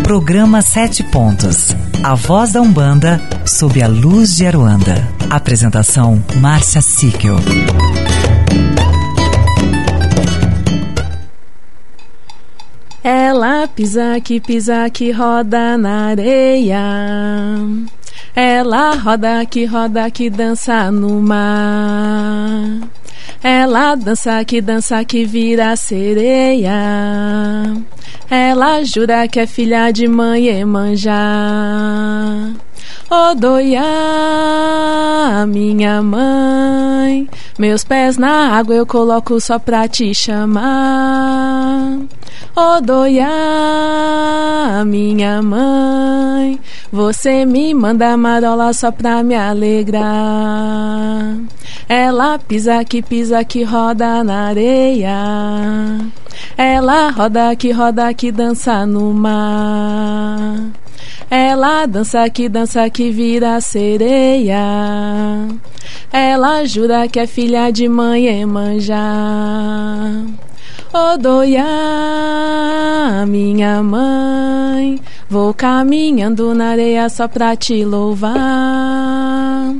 Programa 7 Pontos. A voz da Umbanda sob a luz de Aruanda. Apresentação Márcia Síquel. Ela pisa que roda na areia. Ela roda que dança no mar. Ela dança que vira sereia. Ela jura que é filha de mãe Iemanjá. Odoiá, minha mãe, meus pés na água eu coloco só pra te chamar. Odoiá, minha mãe, você me manda marola só pra me alegrar. Ela pisa que roda na areia. Ela roda que dança no mar. Ela dança que vira sereia. Ela jura que é filha de mãe Iemanjá. Odoiá, minha mãe, vou caminhando na areia só pra te louvar.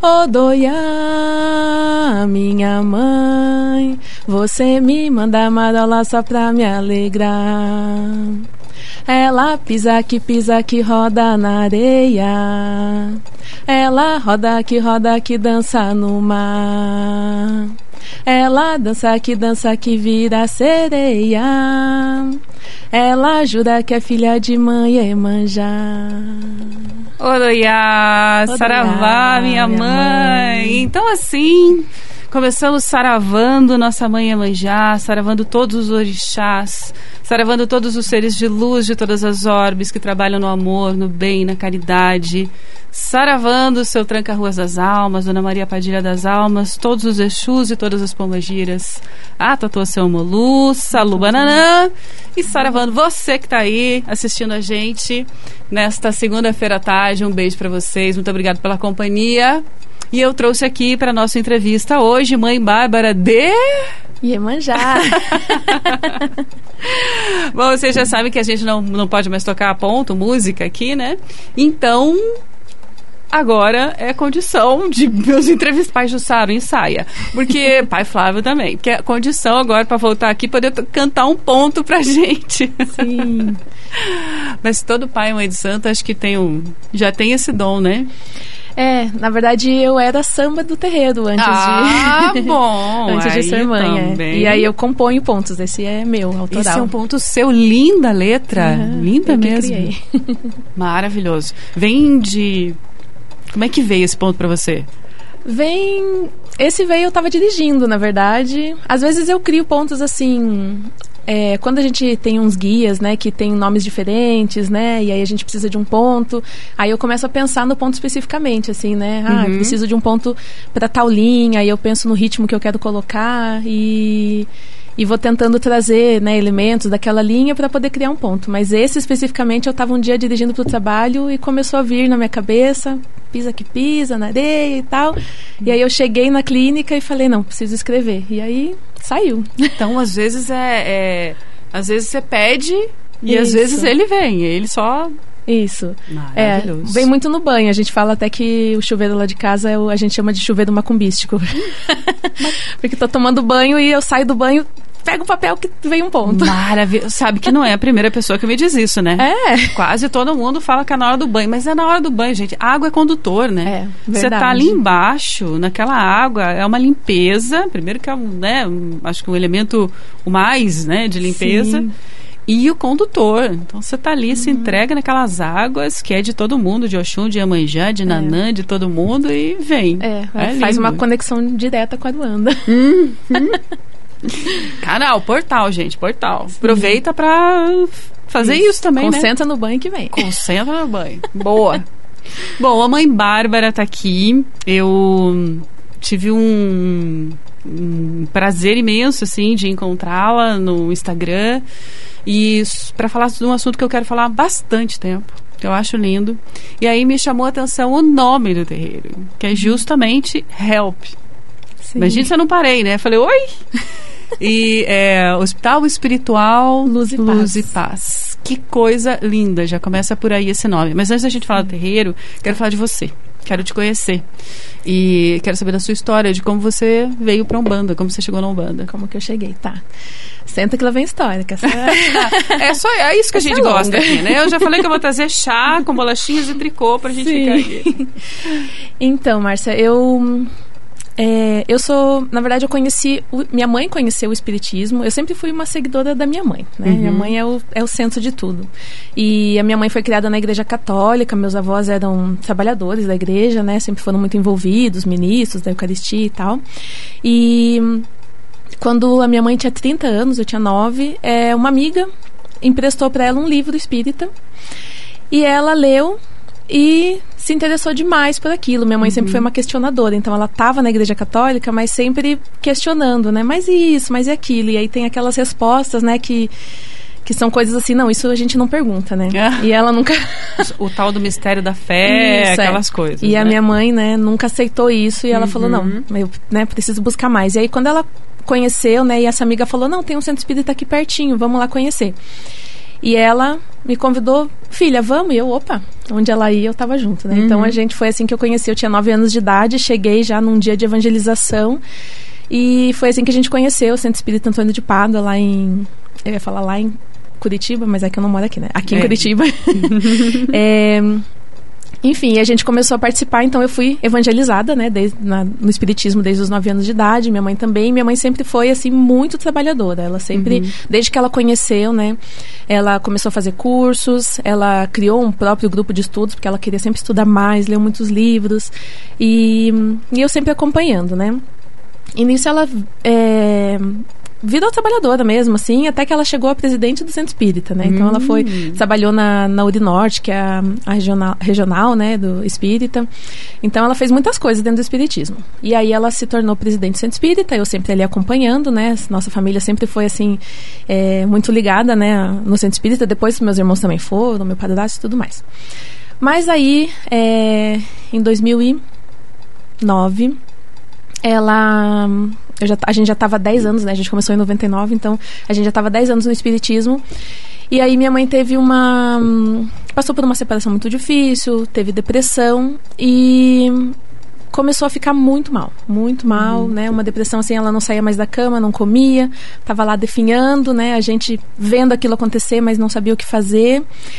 Odoiá, minha mãe, você me manda marola só pra me alegrar. Ela pisa que roda na areia. Ela roda que dança no mar. Ela dança que vira sereia. Ela jura que é filha de mãe Iemanjá. Odoiá, saravá, minha mãe. Então assim, começamos saravando nossa mãe Iemanjá, saravando todos os orixás, saravando todos os seres de luz de todas as orbes que trabalham no amor, no bem, na caridade, saravando o seu Tranca-Ruas das Almas, Dona Maria Padilha das Almas, todos os Exus e todas as pombagiras, a Tatuá Seu Molu, Salu Bananã, e saravando você que está aí assistindo a gente nesta segunda-feira à tarde. Um beijo para vocês, muito obrigado pela companhia. E eu trouxe aqui para nossa entrevista hoje Mãe Bárbara de Iemanjá. Bom, vocês já sabem que a gente não pode mais tocar ponto, música aqui, né? Então, agora é condição de meus entrevistados. Pai Jussaro, ensaia. Porque pai Flávio também. Porque é condição agora para voltar aqui poder cantar um ponto pra gente. Sim. Mas todo pai e mãe de santo acho que já tem esse dom, né? É, na verdade eu era samba do terreiro antes bom. Antes de ser mãe, E aí eu componho pontos, esse é meu, autoral. Esse é um ponto seu, linda letra, linda mesmo. Maravilhoso. Vem de... Como é que veio esse ponto pra você? Esse veio, eu tava dirigindo, na verdade. Às vezes eu crio pontos assim... quando a gente tem uns guias, né, que tem nomes diferentes, né, e aí a gente precisa de um ponto, aí eu começo a pensar no ponto especificamente, assim, né, eu preciso de um ponto para tal linha, aí eu penso no ritmo que eu quero colocar e vou tentando trazer, né, elementos daquela linha para poder criar um ponto. Mas esse especificamente eu estava um dia dirigindo para o trabalho e começou a vir na minha cabeça, pisa que pisa na areia e tal, e aí eu cheguei na clínica e falei, não, preciso escrever, e aí saiu. Então, às vezes às vezes você pede e às vezes ele vem, ele só... Isso. Vem muito no banho. A gente fala até que o chuveiro lá de casa a gente chama de chuveiro macumbístico. Porque tô tomando banho e eu saio do banho, pego o papel que vem um ponto. Maravilha. Sabe que não é a primeira pessoa que me diz isso, né? Quase todo mundo fala que é na hora do banho, mas é na hora do banho, gente. A água é condutor, né? Você tá ali embaixo, naquela água, é uma limpeza. Primeiro que é acho que um elemento mais, né, de limpeza. Sim. E o condutor. Então você tá ali, se entrega naquelas águas que é de todo mundo, de Oxum, de Iemanjá, de Nanã, de todo mundo e vem. Faz uma conexão direta com a Aruanda. Canal, portal, gente, portal. Sim. Aproveita pra fazer isso também, Concentra no banho que vem. Concentra no banho. Boa. Bom, a Mãe Bárbara tá aqui. Eu tive um prazer imenso, assim, de encontrá-la no Instagram. E para falar de um assunto que eu quero falar há bastante tempo, que eu acho lindo. E aí me chamou a atenção o nome do terreiro, que é justamente Help. Sim. Imagina se eu não parei, né? Falei, oi! E Hospital Espiritual Luz e Paz. Que coisa linda, já começa por aí esse nome. Mas antes da gente falar do terreiro, quero falar de você. Quero te conhecer. E quero saber da sua história, de como você veio pra Umbanda, como você chegou na Umbanda. Como que eu cheguei, tá. Senta que lá vem história. Que essa... é isso que a gente gosta aqui, né? Eu já falei que eu vou trazer chá com bolachinhas e tricô pra gente ficar aqui. Então, Márcia, eu sou, na verdade, minha mãe conheceu o espiritismo. Eu sempre fui uma seguidora da minha mãe, né? Minha mãe é o centro de tudo. E a minha mãe foi criada na igreja católica, meus avós eram trabalhadores da igreja, né? Sempre foram muito envolvidos, ministros da Eucaristia e tal. E quando a minha mãe tinha 30 anos, eu tinha 9, uma amiga emprestou para ela um livro espírita. E ela leu e se interessou demais por aquilo. Minha mãe sempre foi uma questionadora, então ela estava na igreja católica, mas sempre questionando, né? Mas isso, mas e aquilo? E aí tem aquelas respostas, né, que são coisas assim, não, isso a gente não pergunta, né? E ela nunca... O tal do mistério da fé, isso, aquelas coisas. E a minha mãe, né, nunca aceitou isso, e ela falou, não, eu, né, preciso buscar mais. E aí quando ela conheceu, né, e essa amiga falou, não, tem um centro espírita aqui pertinho, vamos lá conhecer. E ela me convidou, filha, vamos? E eu, opa, onde ela ia, eu tava junto, né? Então, a gente foi assim que eu conheci. Eu tinha 9 anos de idade, cheguei já num dia de evangelização. E foi assim que a gente conheceu o Centro Espírita Antônio de Pádua, lá em... Eu ia falar lá em Curitiba, mas é que eu não moro aqui, né? Aqui em Curitiba. Enfim, a gente começou a participar, então eu fui evangelizada, né, no espiritismo desde os 9 anos de idade, minha mãe também. Minha mãe sempre foi, assim, muito trabalhadora. Ela sempre, desde que ela conheceu, né, ela começou a fazer cursos, ela criou um próprio grupo de estudos, porque ela queria sempre estudar mais, leu muitos livros, e eu sempre acompanhando, né. E nisso ela virou trabalhadora mesmo, assim, até que ela chegou a presidente do Centro Espírita, né? Então ela trabalhou na Urinorte, que é a regional, né, do Espírita. Então ela fez muitas coisas dentro do Espiritismo. E aí ela se tornou presidente do Centro Espírita, eu sempre ali acompanhando, né? Nossa família sempre foi, assim, muito ligada, né, no Centro Espírita. Depois meus irmãos também foram, meu padrasto e tudo mais. Mas aí, em 2009, a gente já estava há 10 anos, né? A gente começou em 99, então a gente já estava há 10 anos no espiritismo. E aí minha mãe passou por uma separação muito difícil, teve depressão e começou a ficar muito mal, né? Uma depressão assim, ela não saía mais da cama, não comia, estava lá definhando, né? A gente vendo aquilo acontecer, mas não sabia o que fazer.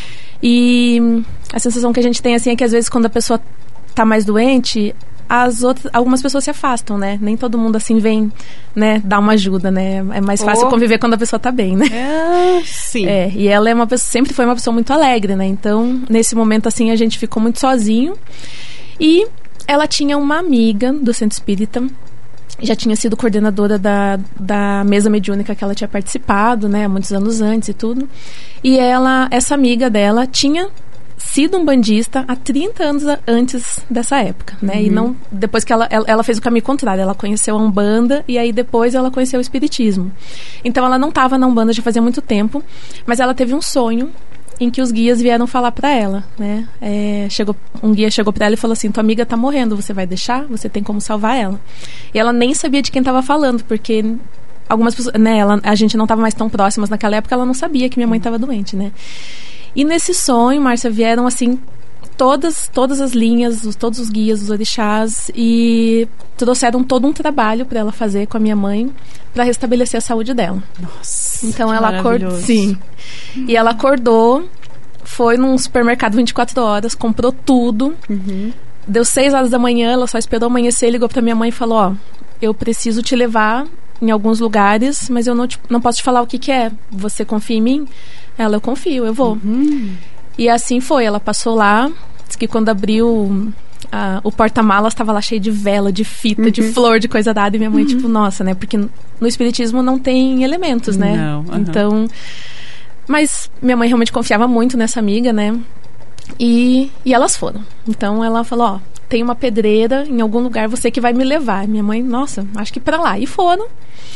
E a sensação que a gente tem assim é que às vezes quando a pessoa está mais doente, algumas pessoas se afastam, né? Nem todo mundo assim vem, né, dar uma ajuda, né? É mais fácil conviver quando a pessoa tá bem, né? Sim. E ela sempre foi uma pessoa muito alegre, né? Então, nesse momento assim, a gente ficou muito sozinho. E ela tinha uma amiga do Centro Espírita, já tinha sido coordenadora da mesa mediúnica que ela tinha participado, né? Muitos anos antes e tudo. E essa amiga dela tinha sido umbandista há 30 anos antes dessa época, né? E não, depois que ela fez o caminho contrário, ela conheceu a Umbanda e aí depois ela conheceu o Espiritismo. Então ela não estava na Umbanda já fazia muito tempo, mas ela teve um sonho em que os guias vieram falar para ela, né? Um guia chegou para ela e falou assim, tua amiga tá morrendo, você vai deixar? Você tem como salvar ela? E ela nem sabia de quem estava falando, porque algumas pessoas, né? A gente não estava mais tão próximas naquela época, ela não sabia que minha mãe estava doente, né? E nesse sonho, Márcia, vieram assim todas as linhas, todos os guias, os orixás, e trouxeram todo um trabalho para ela fazer com a minha mãe para restabelecer a saúde dela. Nossa, então ela acordou, sim. E ela acordou, foi num supermercado 24 horas, comprou tudo. Deu 6 horas da manhã, ela só esperou amanhecer, ligou para minha mãe e falou, ó, eu preciso te levar em alguns lugares, mas eu não posso te falar o que é. Você confia em mim? Ela, eu confio, eu vou. E assim foi, ela passou lá, disse que quando abriu o porta-malas estava lá cheio de vela, de fita, de flor, de coisa dada, e minha mãe tipo, nossa, né, porque no espiritismo não tem elementos, né? Não, então, mas minha mãe realmente confiava muito nessa amiga, né? E elas foram. Então ela falou, ó, tem uma pedreira em algum lugar, você que vai me levar. Minha mãe, nossa, acho que pra lá. E foram.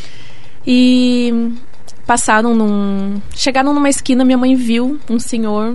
E chegaram numa esquina, minha mãe viu um senhor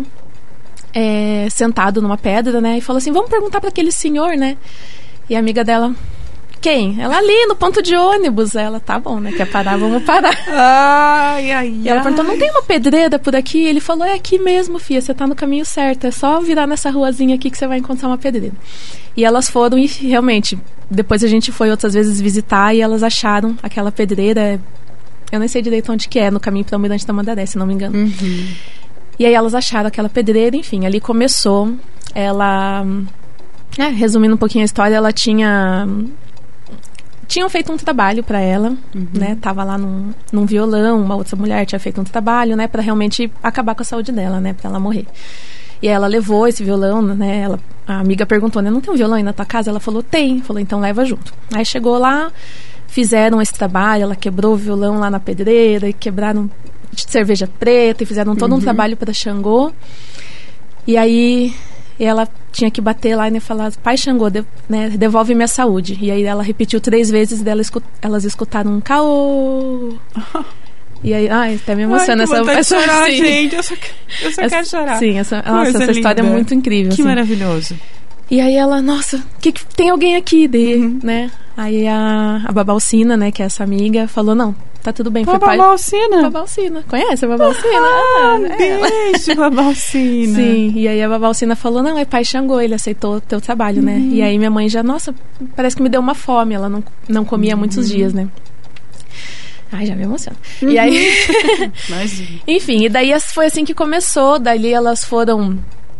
sentado numa pedra, né? E falou assim, vamos perguntar para aquele senhor, né? E a amiga dela, Quem? Ela ali no ponto de ônibus. Ela, tá bom, né? Quer parar, vamos parar. E ela perguntou, não tem uma pedreira por aqui? Ele falou, é aqui mesmo, filha, você tá no caminho certo. É só virar nessa ruazinha aqui que você vai encontrar uma pedreira. E elas foram e realmente, depois a gente foi outras vezes visitar e elas acharam aquela pedreira. Eu nem sei direito onde que é, no caminho para o Almirante Tamandaré, se não me engano. E aí elas acharam aquela pedreira, enfim, ali começou. Ela, resumindo um pouquinho a história, ela tinham feito um trabalho para ela, né? Tava lá num violão, uma outra mulher tinha feito um trabalho, né? Para realmente acabar com a saúde dela, né? Para ela morrer. E aí ela levou esse violão, né? A amiga perguntou, né? Não tem um violão aí na tua casa? Ela falou, tem. Falou, então leva junto. Aí chegou lá, fizeram esse trabalho, ela quebrou o violão lá na pedreira e quebraram cerveja preta e fizeram todo um trabalho para Xangô. E aí ela tinha que bater lá e falar, pai Xangô, devolve minha saúde. E aí ela repetiu 3 vezes e elas escutaram um caô. E aí, até me emociona essa chorar, gente. Eu só quero chorar. Sim, essa história é muito incrível. Que assim. Maravilhoso. E aí ela, nossa, que tem alguém aqui, né? Aí a Babalcina, né, que é essa amiga, falou, não, tá tudo bem. Babalcina? Babalcina. Conhece a Babalcina? Beijo, Babalcina. Sim, e aí a Babalcina falou, não, é pai Xangô, ele aceitou o teu trabalho, né? E aí minha mãe já, nossa, parece que me deu uma fome, ela não comia há muitos dias, né? Ai, já me emociona. E aí... Enfim, e daí foi assim que começou, dali elas foram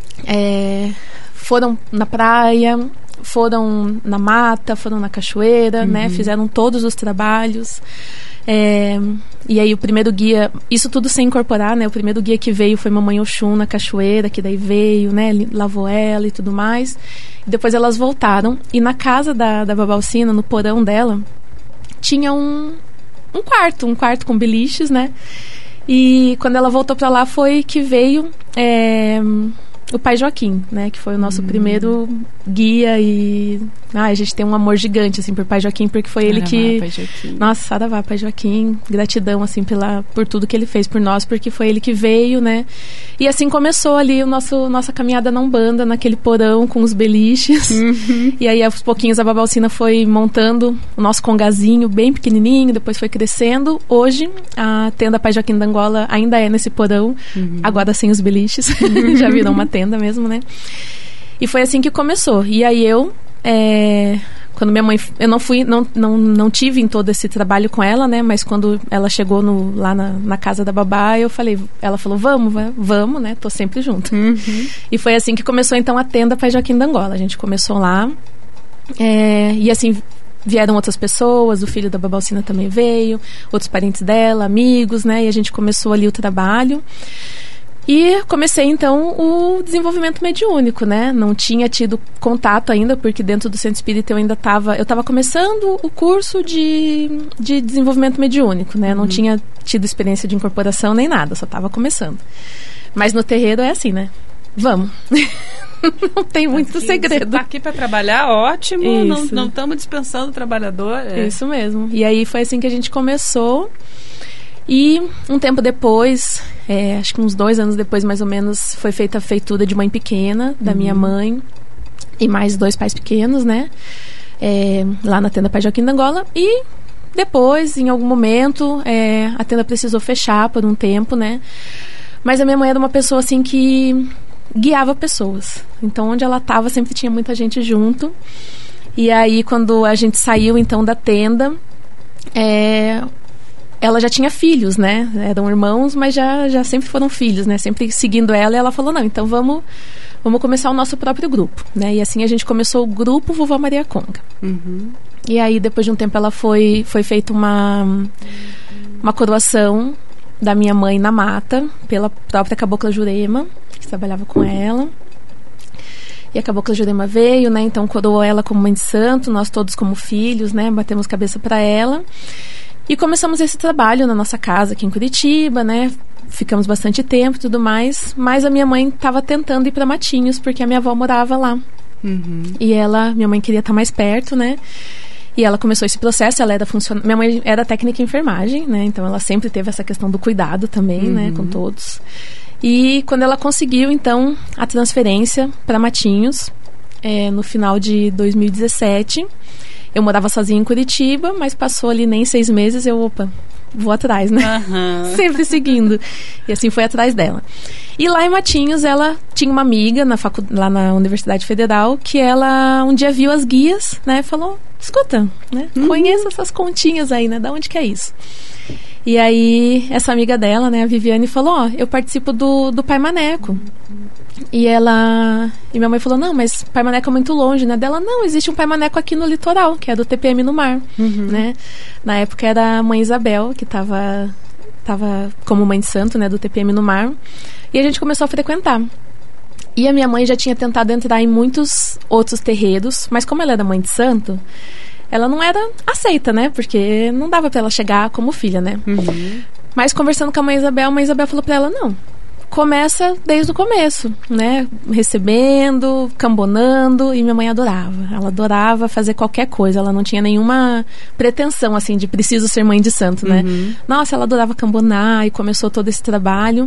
na praia, foram na mata, foram na cachoeira, né? Fizeram todos os trabalhos. E aí o primeiro guia, isso tudo sem incorporar, né? O primeiro guia que veio foi Mamãe Oxum na cachoeira, que daí veio, né? Lavou ela e tudo mais. E depois elas voltaram. E na casa da Babalcina, no porão dela, tinha um quarto com beliches, né? E quando ela voltou pra lá foi que veio o pai Joaquim, né? Que foi o nosso primeiro guia e... a gente tem um amor gigante, assim, por pai Joaquim, porque foi ele que... Pai Joaquim. Nossa, saravá, pai Joaquim. Gratidão, assim, por tudo que ele fez por nós, porque foi ele que veio, né? E assim começou ali nossa caminhada na Umbanda, naquele porão com os beliches. E aí, aos pouquinhos, a Babalcina foi montando o nosso congazinho bem pequenininho, depois foi crescendo. Hoje, a tenda Pai Joaquim da Angola ainda é nesse porão, agora sem os beliches. Já virou uma tenda mesmo, né? E foi assim que começou. E aí quando minha mãe... Eu não tive em todo esse trabalho com ela, né? Mas quando ela chegou lá na casa da babá, ela falou, vamos, né? Tô sempre junto. E foi assim que começou, então, a tenda Pai Joaquim da Angola. A gente começou lá. E assim, vieram outras pessoas, o filho da Babalcina também veio, outros parentes dela, amigos, né? E a gente começou ali o trabalho. E comecei, então, o desenvolvimento mediúnico, né? Não tinha tido contato ainda, porque dentro do Centro Espírita eu estava começando o curso de desenvolvimento mediúnico, né? Não tinha tido experiência de incorporação nem nada, só estava começando. Mas no terreiro é assim, né? Vamos. Não tem muito segredo. Você tá aqui para trabalhar, ótimo. Não estamos dispensando o trabalhador. Isso mesmo. E aí foi assim que a gente começou. E um tempo depois, acho que uns 2 anos depois mais ou menos, foi feita a feitura de mãe pequena, da minha mãe e mais 2 pais pequenos, né? Lá na tenda Pai Joaquim da Angola. E depois, em algum momento, a tenda precisou fechar por um tempo, né? Mas a minha mãe era uma pessoa assim que guiava pessoas. Então, onde ela estava, sempre tinha muita gente junto. E aí, quando a gente saiu, então, da tenda... ela já tinha filhos, né? Eram irmãos, mas já sempre foram filhos, né? Sempre seguindo ela. E ela falou, não, então vamos começar o nosso próprio grupo, né? E assim a gente começou o grupo Vovó Maria Conga. E aí, depois de um tempo, ela foi feita uma coroação da minha mãe na mata, pela própria Cabocla Jurema, que trabalhava com ela. E a Cabocla Jurema veio, né? Então coroou ela como mãe de santo, nós todos como filhos, né? Batemos cabeça para ela. E começamos esse trabalho na nossa casa aqui em Curitiba, né? Ficamos bastante tempo e tudo mais. Mas a minha mãe estava tentando ir para Matinhos, porque a minha avó morava lá. E minha mãe queria estar mais perto, né? E ela começou esse processo, minha mãe era técnica em enfermagem, né? Então ela sempre teve essa questão do cuidado também, né? Com todos. E quando ela conseguiu, então, a transferência para Matinhos, no final de 2017... Eu morava sozinha em Curitiba, mas passou ali nem 6 meses, vou atrás, né? Uhum. Sempre seguindo. E assim foi atrás dela. E lá em Matinhos, ela tinha uma amiga lá na Universidade Federal, que ela um dia viu as guias, né? Falou, escuta, né? Conheço essas continhas aí, né? Da onde que é isso? E aí, essa amiga dela, né? A Viviane, falou, eu participo do Pai Maneco. E minha mãe falou, não, mas Pai Maneco é muito longe, né? Dela, não, existe um Pai Maneco aqui no litoral, que é do TPM no Mar, né? Na época era a mãe Isabel, que tava como mãe de santo, né? Do TPM no Mar. E a gente começou a frequentar. E a minha mãe já tinha tentado entrar em muitos outros terreiros, mas como ela era mãe de santo, ela não era aceita, né? Porque não dava pra ela chegar como filha, né? Mas conversando com a mãe Isabel falou pra ela, não, começa desde o começo, né? Recebendo, cambonando, e minha mãe adorava. Ela adorava fazer qualquer coisa, ela não tinha nenhuma pretensão, assim, de preciso ser mãe de santo, né? Nossa, ela adorava cambonar e começou todo esse trabalho.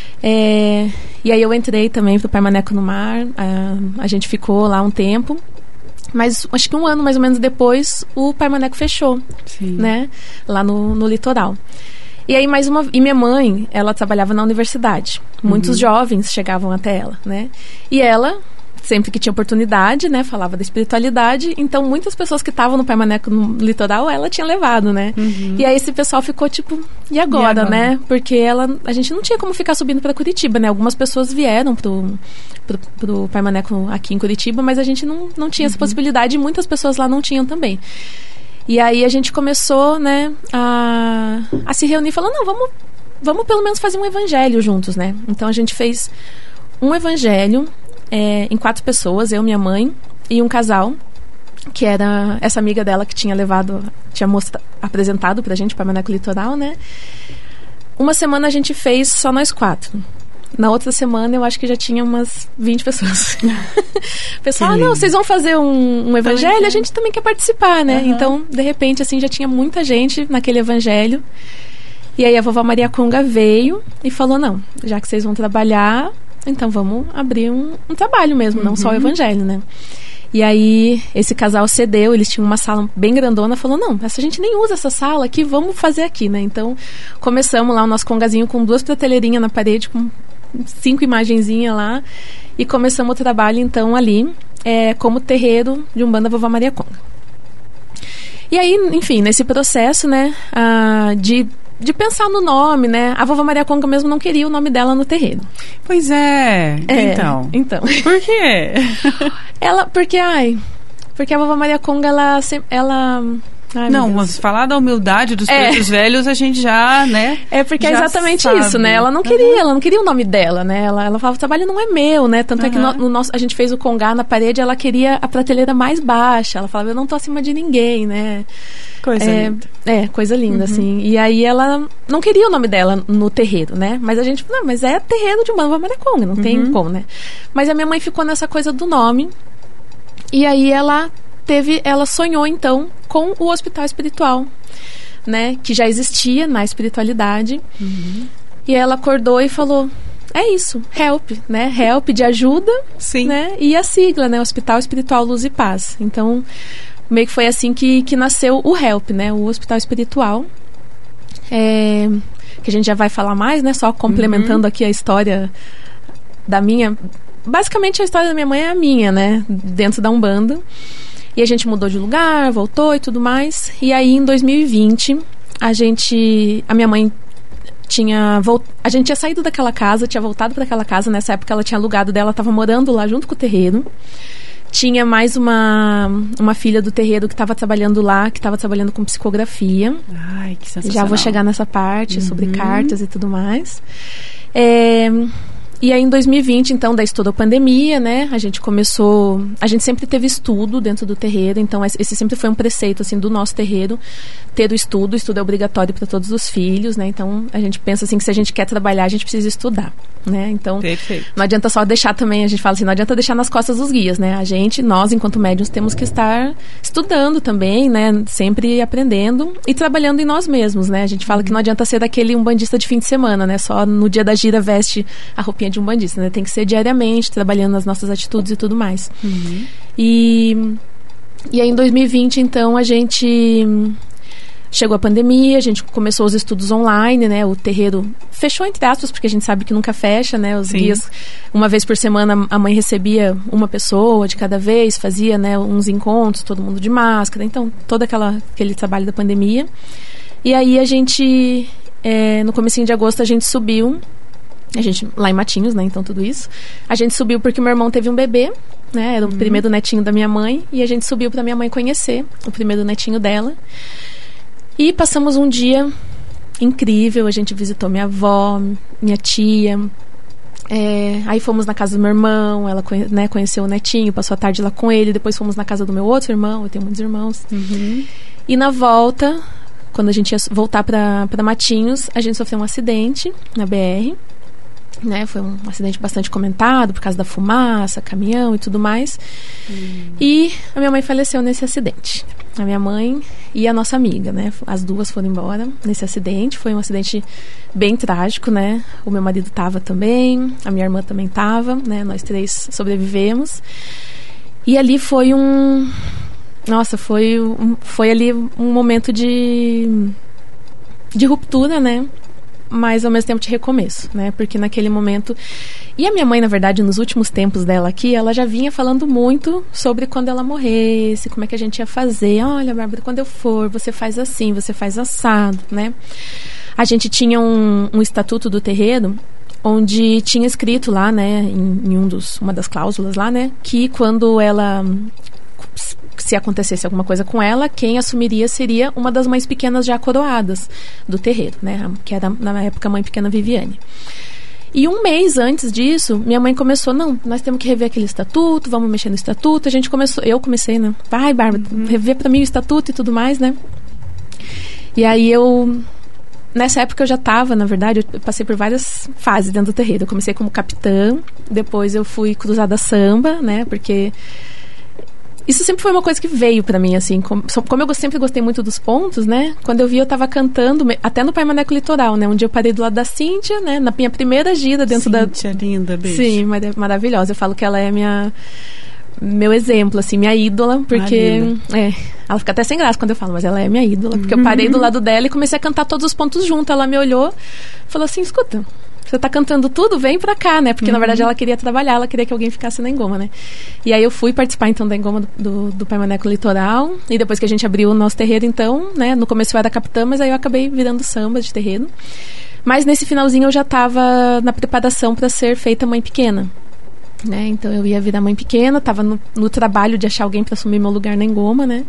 E aí eu entrei também pro Pai Maneco no Mar, a gente ficou lá um tempo. Mas acho que 1 ano mais ou menos depois o Pai Maneco fechou, né? Lá no litoral. E aí e minha mãe, ela trabalhava na universidade. Muitos jovens chegavam até ela, né? E ela, sempre que tinha oportunidade, né, falava da espiritualidade. Então muitas pessoas que estavam no Pai Maneco no litoral, ela tinha levado, né? E aí esse pessoal ficou tipo, e agora, né? Porque a gente não tinha como ficar subindo para Curitiba, né? Algumas pessoas vieram pro Pai Maneco aqui em Curitiba, mas a gente não tinha essa possibilidade e muitas pessoas lá não tinham também. E aí a gente começou, né, a se reunir, falando, não, vamos pelo menos fazer um evangelho juntos, né? Então a gente fez um evangelho em 4 pessoas, eu, minha mãe e um casal, que era essa amiga dela que tinha apresentado pra gente, Pai Maneco Litoral, né? Uma semana a gente fez só nós 4. Na outra semana, eu acho que já tinha umas 20 pessoas. Pessoal, não, vocês vão fazer um evangelho, a gente também quer participar, né? Então, de repente, assim, já tinha muita gente naquele evangelho. E aí a vovó Maria Conga veio e falou, não, já que vocês vão trabalhar, então vamos abrir um trabalho mesmo, não só o evangelho, né? E aí, esse casal cedeu, eles tinham uma sala bem grandona, falou, não, essa gente nem usa essa sala aqui, vamos fazer aqui, né? Então, começamos lá o nosso congazinho com 2 prateleirinhas na parede, com 5 imagenzinhas lá, e começamos o trabalho, então, ali, como terreiro de Umbanda Vovó Maria Conga. E aí, enfim, nesse processo, né, de pensar no nome, né? A vovó Maria Conga mesmo não queria o nome dela no terreiro. Pois então. Por quê? Porque a vovó Maria Conga, ela não, mas falar da humildade dos pretos velhos, a gente já, né? Porque é exatamente sabe. Isso, né? Ela não queria o nome dela, né? Ela falava, o trabalho não é meu, né? Tanto é que a gente fez o congá na parede, ela queria a prateleira mais baixa. Ela falava, eu não tô acima de ninguém, né? Coisa linda. Coisa linda, assim. E aí ela não queria o nome dela no terreiro, né? Mas a gente, não, mas é terreiro de Umbanda Maria Conga, não tem como, né? Mas a minha mãe ficou nessa coisa do nome. E aí ela sonhou, então, com o hospital espiritual, né? Que já existia na espiritualidade. E ela acordou e falou, é isso, help, né? Help de ajuda, né? E a sigla, né? Hospital Espiritual Luz e Paz. Então, meio que foi assim que nasceu o help, né? O hospital espiritual. Que a gente já vai falar mais, né? Só complementando aqui a história da minha... Basicamente, a história da minha mãe é a minha, né? Dentro da Umbanda. E a gente mudou de lugar, voltou e tudo mais. E aí, em 2020, a minha mãe a gente tinha saído daquela casa, tinha voltado para aquela casa. Nessa época, ela tinha alugado dela, estava morando lá junto com o terreiro. Tinha mais uma filha do terreiro que estava trabalhando lá, que estava trabalhando com psicografia. Ai, que sensacional. Já vou chegar nessa parte, sobre cartas e tudo mais. E aí, em 2020, então, daí estourou a pandemia, né? A gente sempre teve estudo dentro do terreiro, então esse sempre foi um preceito, assim, do nosso terreiro, ter o estudo é obrigatório para todos os filhos, né? Então, a gente pensa, assim, que se a gente quer trabalhar, a gente precisa estudar, né? Então, perfeito. Não adianta só deixar também, a gente fala assim, não adianta deixar nas costas dos guias, né? Nós, enquanto médiuns, temos que estar estudando também, né? Sempre aprendendo e trabalhando em nós mesmos, né? A gente fala que não adianta ser daquele umbandista de fim de semana, né? Só no dia da gira veste a roupinha de umbandista, né? Tem que ser diariamente, trabalhando nas nossas atitudes e tudo mais. E E aí, em 2020, então, a gente... Chegou a pandemia, a gente começou os estudos online, né? O terreiro fechou, entre aspas, porque a gente sabe que nunca fecha, né? Os guias, uma vez por semana, a mãe recebia uma pessoa de cada vez, fazia, né, uns encontros, todo mundo de máscara. Então, todo aquele trabalho da pandemia. E aí, a gente, no comecinho de agosto, a gente subiu, lá em Matinhos, né? Então, tudo isso. A gente subiu porque meu irmão teve um bebê, né? Era o primeiro netinho da minha mãe. E a gente subiu pra minha mãe conhecer o primeiro netinho dela. E passamos um dia incrível, a gente visitou minha avó, minha tia, aí fomos na casa do meu irmão, ela conheceu o netinho, passou a tarde lá com ele, depois fomos na casa do meu outro irmão, eu tenho muitos irmãos. E na volta, quando a gente ia voltar para Matinhos, a gente sofreu um acidente na BR, né? Foi um acidente bastante comentado por causa da fumaça, caminhão e tudo mais. E a minha mãe faleceu nesse acidente. A minha mãe e a nossa amiga, né? As duas foram embora nesse acidente. Foi um acidente bem trágico, né? O meu marido estava também, a minha irmã também estava, né? Nós três sobrevivemos. E ali foi foi ali um momento de ruptura, né? Mas ao mesmo tempo de recomeço, né? Porque naquele momento... E a minha mãe, na verdade, nos últimos tempos dela aqui, ela já vinha falando muito sobre quando ela morresse, como é que a gente ia fazer. Olha, Bárbara, quando eu for, você faz assim, você faz assado, né? A gente tinha um estatuto do terreiro, onde tinha escrito lá, né, em uma das cláusulas lá, né, que quando ela... se acontecesse alguma coisa com ela, quem assumiria seria uma das mães pequenas já coroadas do terreiro, né? Que era, na época, a mãe pequena Viviane. E um mês antes disso, minha mãe começou, não, nós temos que rever aquele estatuto, vamos mexer no estatuto. Eu comecei, né? Vai, Bárbara, rever pra mim o estatuto e tudo mais, né? E aí nessa época eu já estava, na verdade, eu passei por várias fases dentro do terreiro. Eu comecei como capitã, depois eu fui cruzada samba, né? Porque... isso sempre foi uma coisa que veio pra mim, assim, como eu sempre gostei muito dos pontos, né? Quando eu vi, eu tava cantando, até no Pai Maneco Litoral, né? Um dia eu parei do lado da Cíntia, né? Na minha primeira gira dentro Cíntia, linda, beijo. Sim, maravilhosa. Eu falo que ela é meu exemplo, assim, minha ídola, porque... ela fica até sem graça quando eu falo, mas ela é minha ídola, porque eu parei do lado dela e comecei a cantar todos os pontos junto. Ela me olhou, falou assim, escuta... você tá cantando tudo, vem pra cá, né? Porque, na verdade, ela queria trabalhar, ela queria que alguém ficasse na engoma, né? E aí eu fui participar, então, da engoma do Pai Maneco Litoral. E depois que a gente abriu o nosso terreiro, então, né? No começo eu era capitã, mas aí eu acabei virando samba de terreiro. Mas nesse finalzinho eu já tava na preparação pra ser feita mãe pequena, né? Então eu ia virar mãe pequena, tava no trabalho de achar alguém pra assumir meu lugar na engoma, né?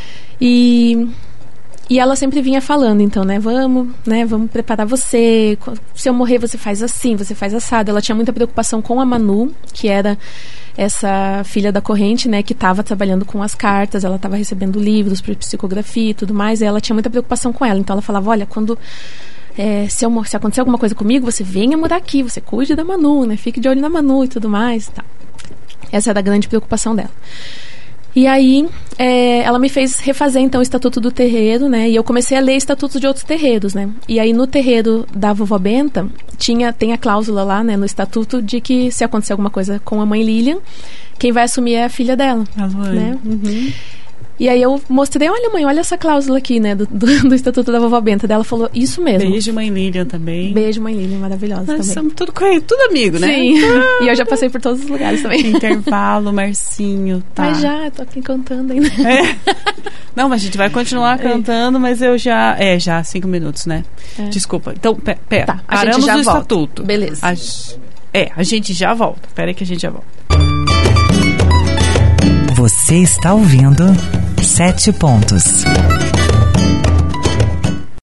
E ela sempre vinha falando, então, né, vamos preparar você, se eu morrer você faz assim, você faz assado. Ela tinha muita preocupação com a Manu, que era essa filha da corrente, né, que estava trabalhando com as cartas, ela estava recebendo livros para psicografia e tudo mais, e ela tinha muita preocupação com ela. Então ela falava, olha, quando... se acontecer alguma coisa comigo, você venha morar aqui, você cuide da Manu, né, fique de olho na Manu e tudo mais, tá. Essa era a grande preocupação dela. E aí, ela me fez refazer, então, o estatuto do terreiro, né? E eu comecei a ler estatutos de outros terreiros, né? E aí, no terreiro da Vovó Benta, tem a cláusula lá, né? No estatuto, de que se acontecer alguma coisa com a mãe Lilian, quem vai assumir é a filha dela, né? E aí eu mostrei, olha mãe, olha essa cláusula aqui, né, do Estatuto da Vovó Benta. Daí ela falou, isso mesmo. Beijo, mãe Lilian também. Beijo, mãe Lilian, maravilhosa. Nós também. somos tudo amigo, né? Sim, e eu já passei por todos os lugares também. Intervalo, Marcinho, tá. Mas já, tô aqui cantando ainda. Não, mas a gente vai continuar cantando, mas eu já 5 minutos, né? Desculpa, então, pera, tá, paramos já o volta. Estatuto. Beleza. A gente já volta, pera aí que a gente já volta. Você está ouvindo 7 Pontos.